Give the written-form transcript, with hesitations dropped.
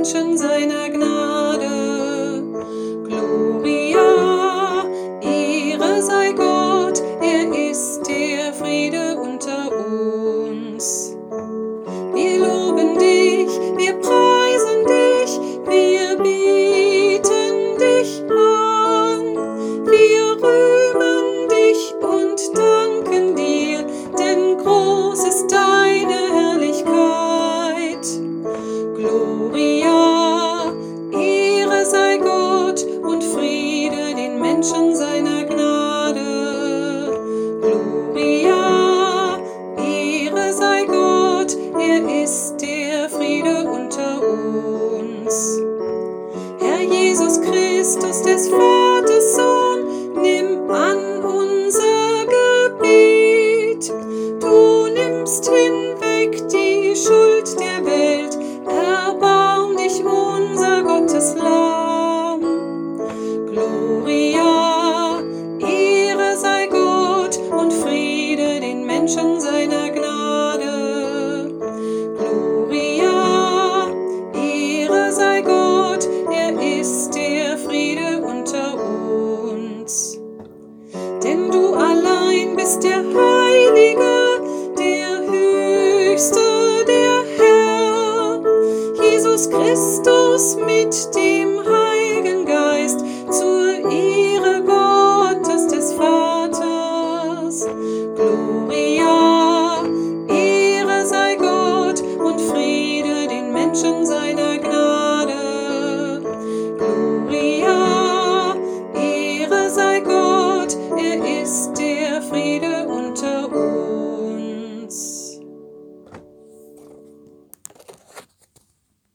Menschen seiner Gnade. Gloria, Ehre sei Gott, er ist der Friede unter uns. Wir loben dich, wir preisen dich, wir beten dich an. Wir rühmen dich und danken dir, denn groß ist deine Herrlichkeit. Gloria, Ehre sei Gott und Friede den Menschen seiner Gnade. Gloria, Ehre sei Gott, er ist der Friede unter uns. Herr Jesus Christus, des Vaters Sohn, nimm an unser Gebet. Du nimmst hinweg die Schuld der Welt, erbarm dich, unser Gotteslamm. Gloria, Ehre sei Gott und Friede den Menschen seiner Gnade. Gloria, Ehre sei Gott, er ist der Friede unter uns. Denn du allein bist der Heilige, der Höchste, der Herr, Jesus Christus mit dem